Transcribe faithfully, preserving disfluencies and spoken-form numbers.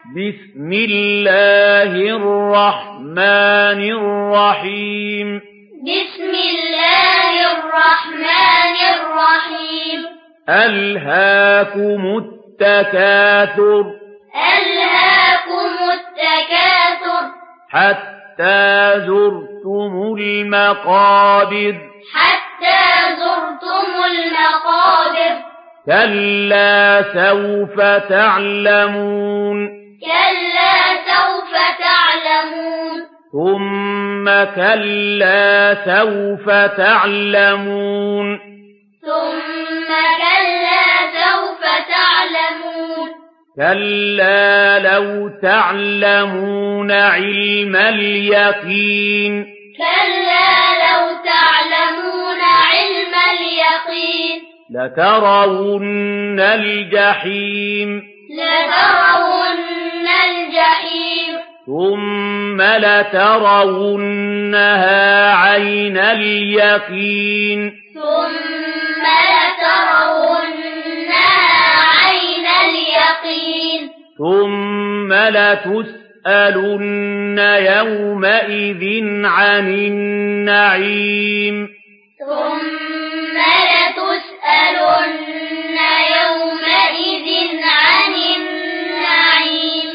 بسم الله الرحمن الرحيم بسم الله الرحمن الرحيم ألهاكم التكاثر ألهاكم التكاثر حتى زرتم المقابر حتى زرتم المقابر كلا سوف تعلمون كلا سوف تعلمون ثم كلا سوف تعلمون ثم كلا سوف تعلمون كلا لو تعلمون علم اليقين كلا لو تعلمون علم اليقين لترون الجحيم لترون الجحيم ثم لترونها عين اليقين ثم لترونها عين اليقين ثم لتسألن يومئذ عن النعيم ثم